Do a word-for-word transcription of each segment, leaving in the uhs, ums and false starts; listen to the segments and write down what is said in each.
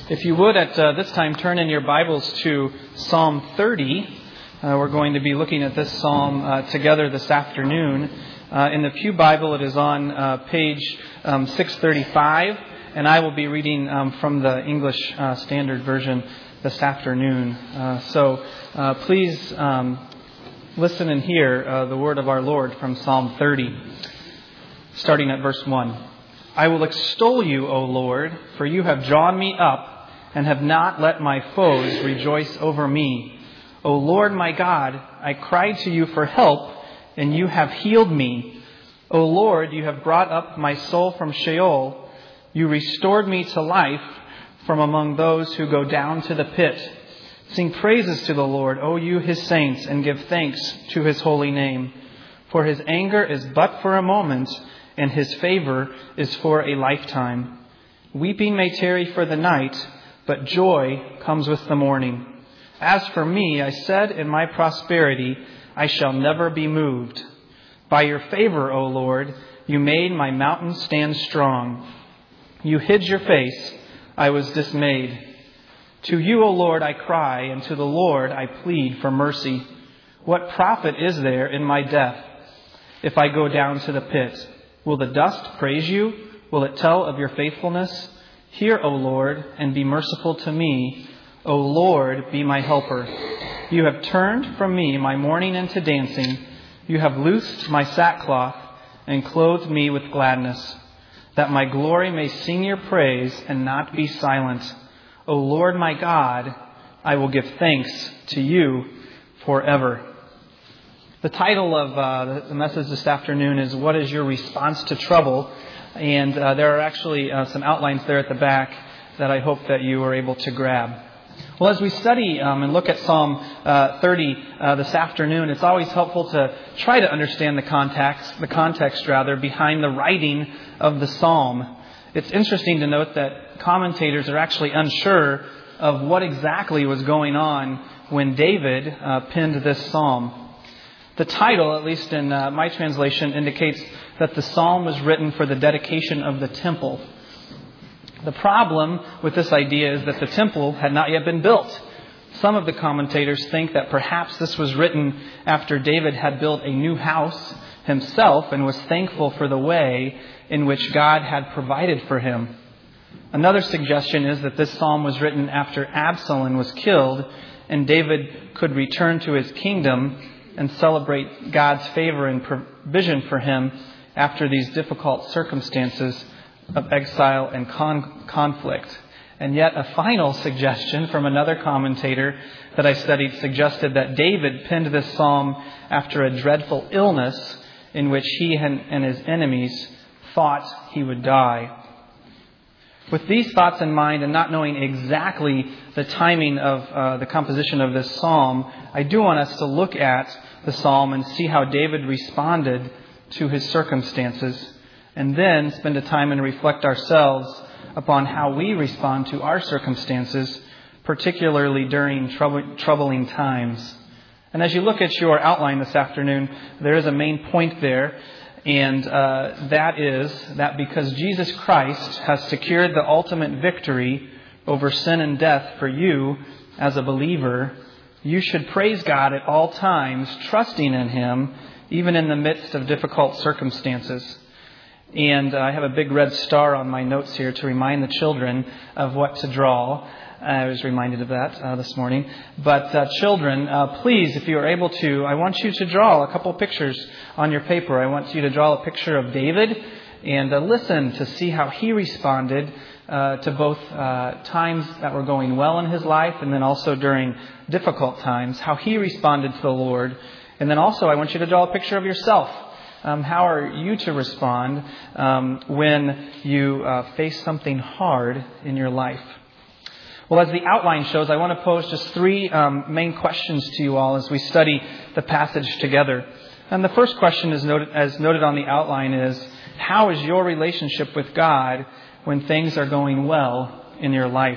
If you would, at uh, this time, turn in your Bibles to Psalm thirty. Uh, we're going to be looking at this psalm uh, together this afternoon. Uh, in the Pew Bible, it is on uh, page um, six thirty-five, and I will be reading um, from the English uh, Standard Version this afternoon. Uh, so uh, please um, listen and hear uh, the word of our Lord from Psalm thirty, starting at verse one. I will extol you, O Lord, for you have drawn me up and have not let my foes rejoice over me. O Lord my God, I cried to you for help, and you have healed me. O Lord, you have brought up my soul from Sheol. You restored me to life from among those who go down to the pit. Sing praises to the Lord, O you his saints, and give thanks to his holy name. For his anger is but for a moment, and his favor is for a lifetime. Weeping may tarry for the night, but joy comes with the morning. As for me, I said in my prosperity, I shall never be moved. By your favor, O Lord, you made my mountain stand strong. You hid your face, I was dismayed. To you, O Lord, I cry, and to the Lord I plead for mercy. What profit is there in my death if I go down to the pit? Will the dust praise you? Will it tell of your faithfulness? Hear, O Lord, and be merciful to me. O Lord, be my helper. You have turned from me my mourning into dancing. You have loosed my sackcloth and clothed me with gladness, that my glory may sing your praise and not be silent. O Lord my God, I will give thanks to you forever. The title of uh, the message this afternoon is, What is Your Response to Trouble? And uh, there are actually uh, some outlines there at the back that I hope that you were able to grab. Well, as we study um, and look at Psalm uh, thirty uh, this afternoon, it's always helpful to try to understand the context, the context rather, behind the writing of the psalm. It's interesting to note that commentators are actually unsure of what exactly was going on when David uh, penned this psalm. The title, at least in uh, my translation, indicates that the psalm was written for the dedication of the temple. The problem with this idea is that the temple had not yet been built. Some of the commentators think that perhaps this was written after David had built a new house himself and was thankful for the way in which God had provided for him. Another suggestion is that this psalm was written after Absalom was killed and David could return to his kingdom and celebrate God's favor and provision for him after these difficult circumstances of exile and con- conflict. And yet a final suggestion from another commentator that I studied suggested that David penned this psalm after a dreadful illness in which he and, and his enemies thought he would die. With these thoughts in mind and not knowing exactly the timing of uh, the composition of this psalm, I do want us to look at the psalm and see how David responded to his circumstances, and then spend a time and reflect ourselves upon how we respond to our circumstances, particularly during troub- troubling times. And as you look at your outline this afternoon, there is a main point there. And uh, that is that because Jesus Christ has secured the ultimate victory over sin and death for you as a believer, you should praise God at all times, trusting in Him, even in the midst of difficult circumstances. And uh, I have a big red star on my notes here to remind the children of what to draw. I was reminded of that uh, this morning. But uh, children, uh, please, if you are able to, I want you to draw a couple pictures on your paper. I want you to draw a picture of David and uh, listen to see how he responded uh, to both uh, times that were going well in his life and then also during difficult times, how he responded to the Lord. And then also I want you to draw a picture of yourself. Um, how are you to respond um, when you uh, face something hard in your life? Well, as the outline shows, I want to pose just three um, main questions to you all as we study the passage together. And the first question, is noted, as noted on the outline, is how is your relationship with God when things are going well in your life?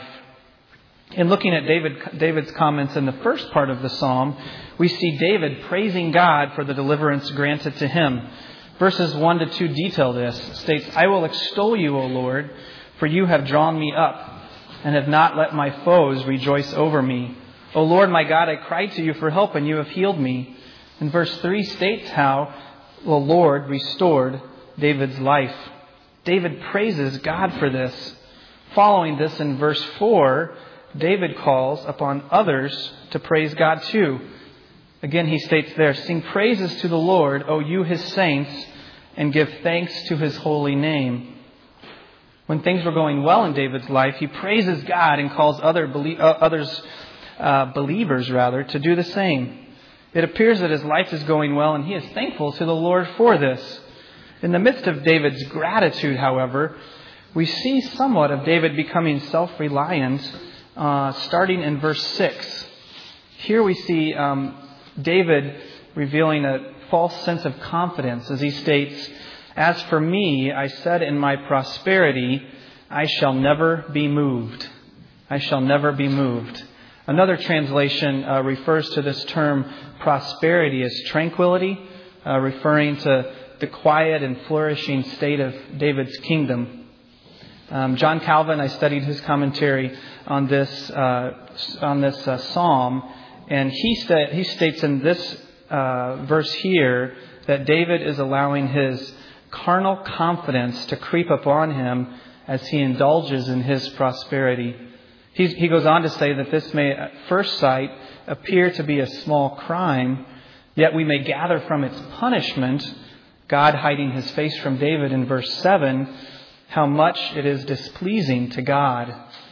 In looking at David, David's comments in the first part of the psalm, we see David praising God for the deliverance granted to him. Verses one to two detail this. It states, I will extol you, O Lord, for you have drawn me up and have not let my foes rejoice over me. O Lord my God, I cried to you for help, and you have healed me. And verse three states how the Lord restored David's life. David praises God for this. Following this in verse four, David calls upon others to praise God too. Again, he states there, sing praises to the Lord, O you his saints, and give thanks to his holy name. When things were going well in David's life, he praises God and calls other belie- uh, others, uh, believers rather, to do the same. It appears that his life is going well, and he is thankful to the Lord for this. In the midst of David's gratitude, however, we see somewhat of David becoming self-reliant, uh, starting in verse six. Here we see um, David revealing a false sense of confidence as he states, as for me, I said in my prosperity, I shall never be moved. I shall never be moved. Another translation uh, refers to this term prosperity as tranquility, uh, referring to the quiet and flourishing state of David's kingdom. Um, John Calvin, I studied his commentary on this uh, on this uh, psalm, and he sta- he states in this uh, verse here that David is allowing his carnal confidence to creep upon him as he indulges in his prosperity. He, he goes on to say that this may at first sight appear to be a small crime, yet we may gather from its punishment, God hiding his face from David in verse seven, how much it is displeasing to God.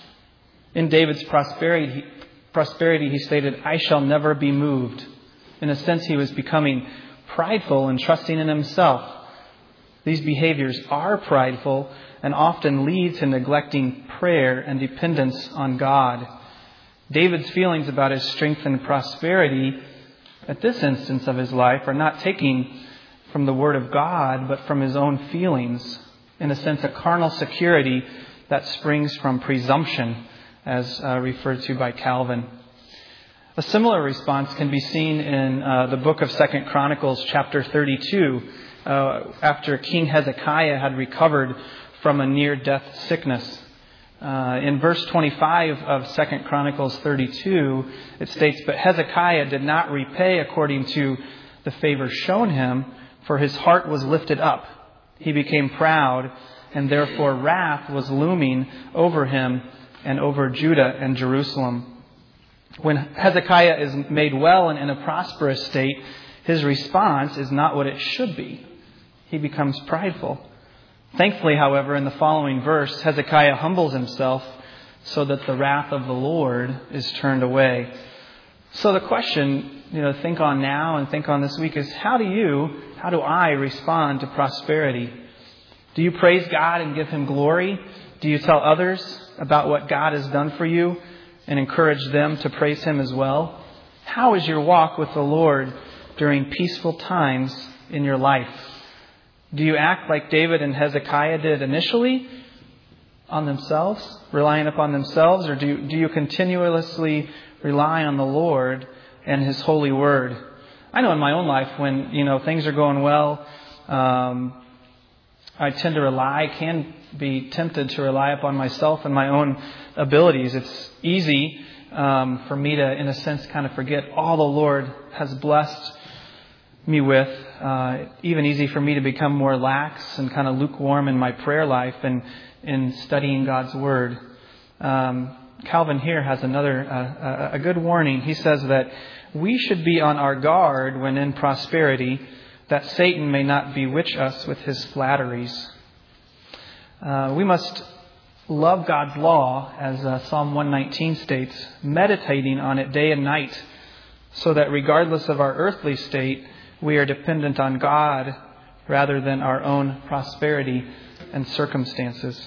In David's prosperity, prosperity, he stated, I shall never be moved. In a sense, he was becoming prideful and trusting in himself. These behaviors are prideful and often lead to neglecting prayer and dependence on God. David's feelings about his strength and prosperity at this instance of his life are not taken from the Word of God, but from his own feelings. In a sense, a carnal security that springs from presumption, as uh, referred to by Calvin. A similar response can be seen in uh, the book of Second Chronicles, chapter thirty-two, uh, after King Hezekiah had recovered from a near-death sickness. Uh, in verse twenty-five of Second Chronicles thirty-two, it states, But Hezekiah did not repay according to the favor shown him, for his heart was lifted up. He became proud, and therefore wrath was looming over him and over Judah and Jerusalem. When Hezekiah is made well and in a prosperous state, his response is not what it should be. He becomes prideful. Thankfully, however, in the following verse, Hezekiah humbles himself so that the wrath of the Lord is turned away. So the question, you know, think on now and think on this week is, how do you, how do I respond to prosperity? Do you praise God and give Him glory? Do you tell others about what God has done for you and encourage them to praise Him as well? How is your walk with the Lord during peaceful times in your life? Do you act like David and Hezekiah did initially, on themselves, relying upon themselves, or do you, do you continuously rely on the Lord and His holy word? I know in my own life when, you know, things are going well, um, I tend to rely, can be tempted to rely upon myself and my own abilities. It's easy um, for me to, in a sense, kind of forget all the Lord has blessed me with. Uh, even easy for me to become more lax and kind of lukewarm in my prayer life and in studying God's Word. Um, Calvin here has another uh, a good warning. He says that we should be on our guard when in prosperity, that Satan may not bewitch us with his flatteries. Uh, we must love God's law, as uh, Psalm one nineteen states, meditating on it day and night, so that regardless of our earthly state, we are dependent on God rather than our own prosperity and circumstances.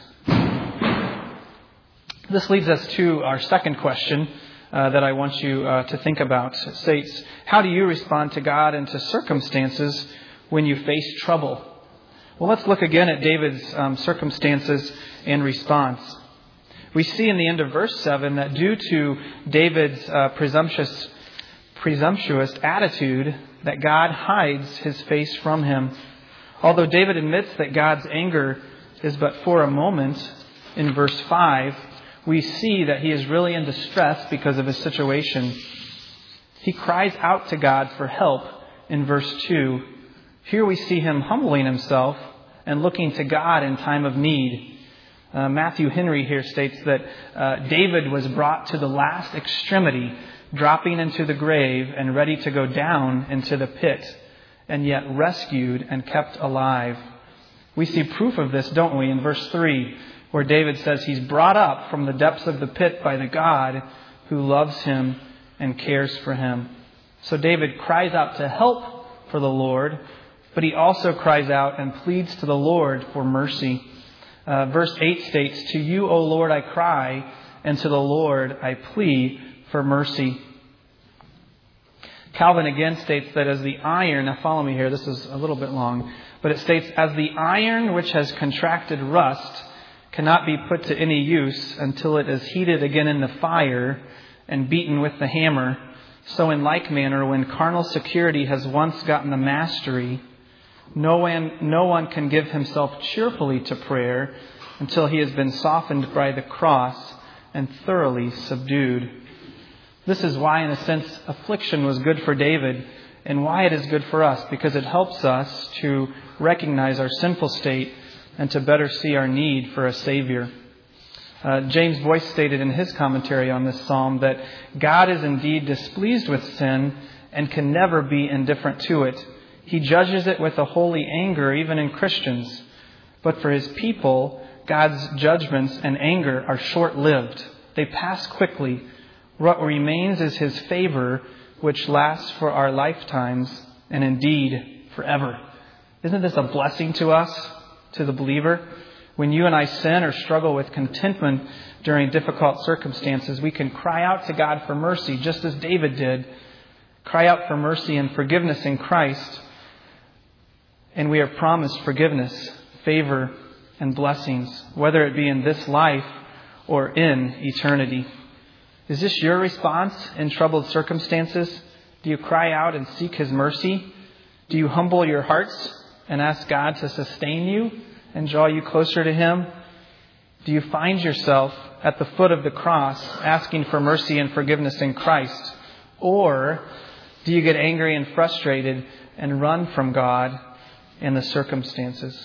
This leads us to our second question uh, that I want you uh, to think about. It states, how do you respond to God and to circumstances when you face trouble? Well, let's look again at David's um, circumstances and response. We see in the end of verse seven that due to David's uh, presumptuous, presumptuous attitude, that God hides His face from him. Although David admits that God's anger is but for a moment, in verse five, we see that he is really in distress because of his situation. He cries out to God for help in verse two. Here we see him humbling himself and looking to God in time of need. Uh, Matthew Henry here states that uh, David was brought to the last extremity, dropping into the grave and ready to go down into the pit, and yet rescued and kept alive. We see proof of this, don't we, in verse three, where David says he's brought up from the depths of the pit by the God who loves him and cares for him. So David cries out to help for the Lord, but he also cries out and pleads to the Lord for mercy. Uh, verse eight states, "To you, O Lord, I cry, and to the Lord I plead for mercy." Calvin again states that as the iron, now follow me here, this is a little bit long, but it states, "As the iron which has contracted rust cannot be put to any use until it is heated again in the fire and beaten with the hammer, so in like manner, when carnal security has once gotten the mastery, no one, no one can give himself cheerfully to prayer until he has been softened by the cross and thoroughly subdued." This is why, in a sense, affliction was good for David, and why it is good for us, because it helps us to recognize our sinful state and to better see our need for a Savior. Uh, James Boyce stated in his commentary on this psalm that God is indeed displeased with sin and can never be indifferent to it. He judges it with a holy anger, even in Christians. But for his people, God's judgments and anger are short-lived. They pass quickly. What remains is his favor, which lasts for our lifetimes and indeed forever. Isn't this a blessing to us, to the believer? When you and I sin or struggle with contentment during difficult circumstances, we can cry out to God for mercy, just as David did. Cry out for mercy and forgiveness in Christ. And we are promised forgiveness, favor, and blessings, whether it be in this life or in eternity. Is this your response in troubled circumstances? Do you cry out and seek his mercy? Do you humble your hearts and ask God to sustain you and draw you closer to him? Do you find yourself at the foot of the cross asking for mercy and forgiveness in Christ? Or do you get angry and frustrated and run from God in the circumstances?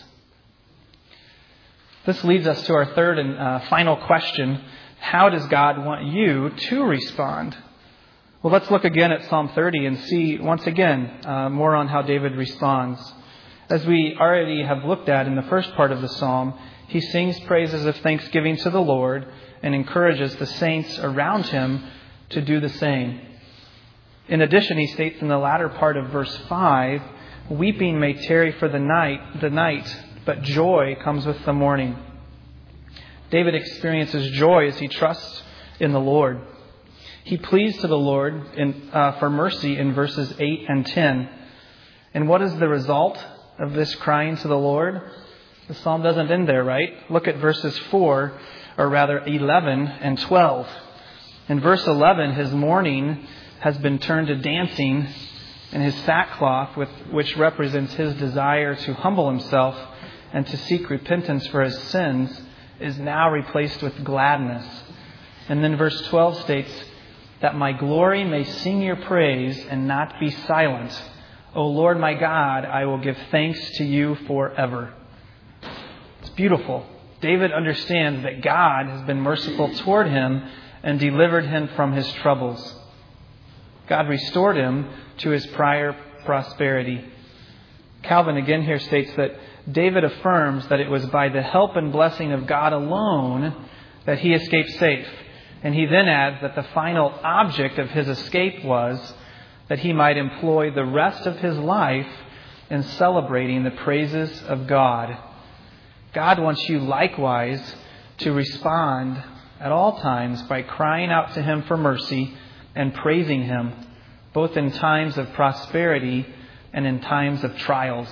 This leads us to our third and uh, final question. How does God want you to respond? Well, let's look again at Psalm thirty and see once again uh, more on how David responds. As we already have looked at in the first part of the psalm, he sings praises of thanksgiving to the Lord and encourages the saints around him to do the same. In addition, he states in the latter part of verse five, "Weeping may tarry for the night, the night, but joy comes with the morning." David experiences joy as he trusts in the Lord. He pleads to the Lord in, uh, for mercy in verses eight and ten. And what is the result of this crying to the Lord? The psalm doesn't end there, right? Look at verses four, or rather eleven and twelve. In verse eleven, his mourning has been turned to dancing, and his sackcloth, with, which represents his desire to humble himself and to seek repentance for his sins, is now replaced with gladness. And then verse twelve states, "That my glory may sing your praise and not be silent. O Lord my God, I will give thanks to you forever." It's beautiful. David understands that God has been merciful toward him and delivered him from his troubles. God restored him to his prior prosperity. Calvin again here states that David affirms that it was by the help and blessing of God alone that he escaped safe. And he then adds that the final object of his escape was that he might employ the rest of his life in celebrating the praises of God. God wants you likewise to respond at all times by crying out to him for mercy and praising him, both in times of prosperity and in times of trials.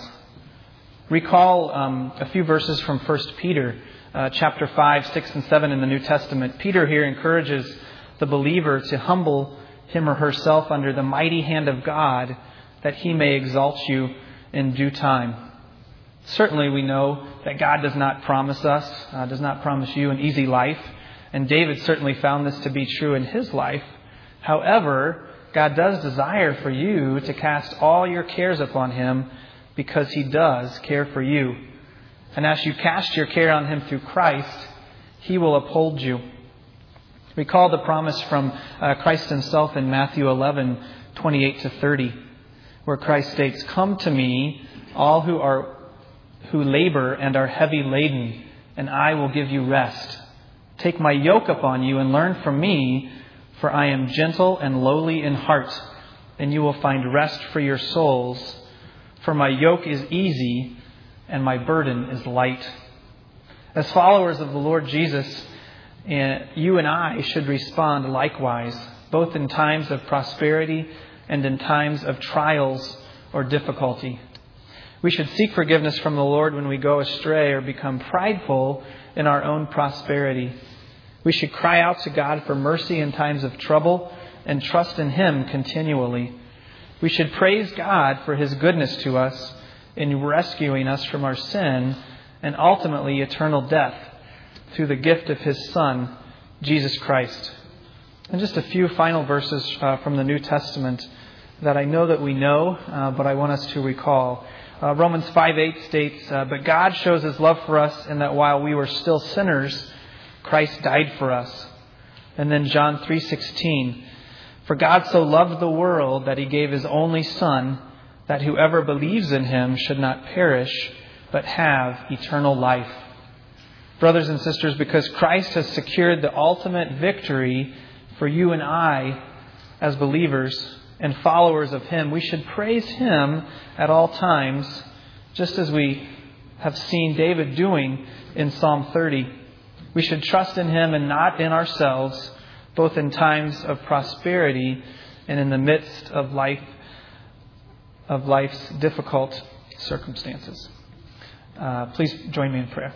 Recall um, a few verses from First Peter, uh, chapter five, six, and seven in the New Testament. Peter here encourages the believer to humble him or herself under the mighty hand of God, that he may exalt you in due time. Certainly we know that God does not promise us, uh, does not promise you an easy life. And David certainly found this to be true in his life. However, God does desire for you to cast all your cares upon Him because He does care for you. And as you cast your care on Him through Christ, He will uphold you. Recall the promise from uh, Christ Himself in Matthew eleven, twenty-eight to thirty, where Christ states, "Come to me, all who are who labor and are heavy laden, and I will give you rest. Take my yoke upon you and learn from me, for I am gentle and lowly in heart, and you will find rest for your souls. For my yoke is easy and my burden is light." As followers of the Lord Jesus, you and I should respond likewise, both in times of prosperity and in times of trials or difficulty. We should seek forgiveness from the Lord when we go astray or become prideful in our own prosperity. We should cry out to God for mercy in times of trouble and trust in Him continually. We should praise God for His goodness to us in rescuing us from our sin and ultimately eternal death through the gift of His Son, Jesus Christ. And just a few final verses uh, from the New Testament that I know that we know, uh, but I want us to recall. Uh, Romans five eight states, uh, "But God shows His love for us in that while we were still sinners, Christ died for us." And then John three sixteen, "For God so loved the world that He gave His only Son, that whoever believes in Him should not perish, but have eternal life." Brothers and sisters, because Christ has secured the ultimate victory for you and I as believers and followers of Him, we should praise Him at all times, just as we have seen David doing in Psalm thirty. We should trust in Him and not in ourselves, both in times of prosperity and in the midst of life of life's difficult circumstances. Uh, please join me in prayer.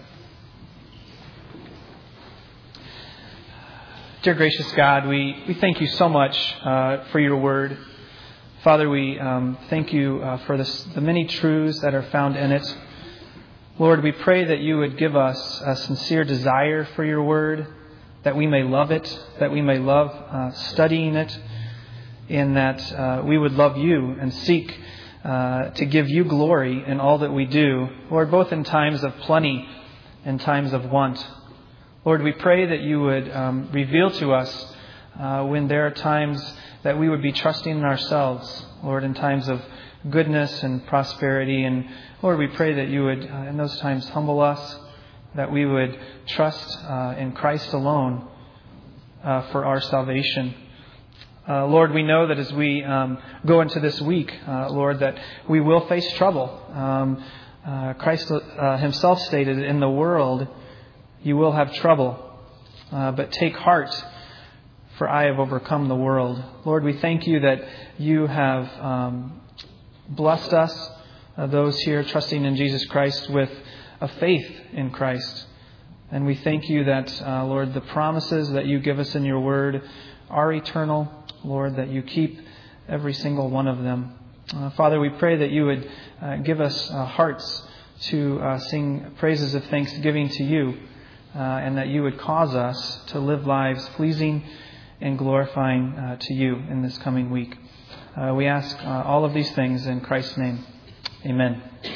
Dear gracious God, we, we thank You so much uh, for Your word. Father, we um, thank You uh, for this, the many truths that are found in it. Lord, we pray that You would give us a sincere desire for Your word, that we may love it, that we may love uh, studying it, and that uh, we would love You and seek uh, to give You glory in all that we do, Lord, both in times of plenty and times of want. Lord, we pray that You would um, reveal to us uh, when there are times that we would be trusting in ourselves, Lord, in times of goodness and prosperity. And Lord, we pray that You would, uh, in those times, humble us, that we would trust uh, in Christ alone uh, for our salvation. Uh, Lord, we know that as we um, go into this week, uh, Lord, that we will face trouble. Um, uh, Christ uh, Himself stated, "In the world you will have trouble, uh, but take heart, for I have overcome the world." Lord, we thank You that You have um, blessed us, uh, those here trusting in Jesus Christ, with a faith in Christ. And we thank You that, uh, Lord, the promises that You give us in Your word are eternal. Lord, that You keep every single one of them. Uh, Father, we pray that You would uh, give us uh, hearts to uh, sing praises of thanksgiving to You, uh, and that You would cause us to live lives pleasing and glorifying uh, to You in this coming week. Uh, we ask uh, all of these things in Christ's name. Amen.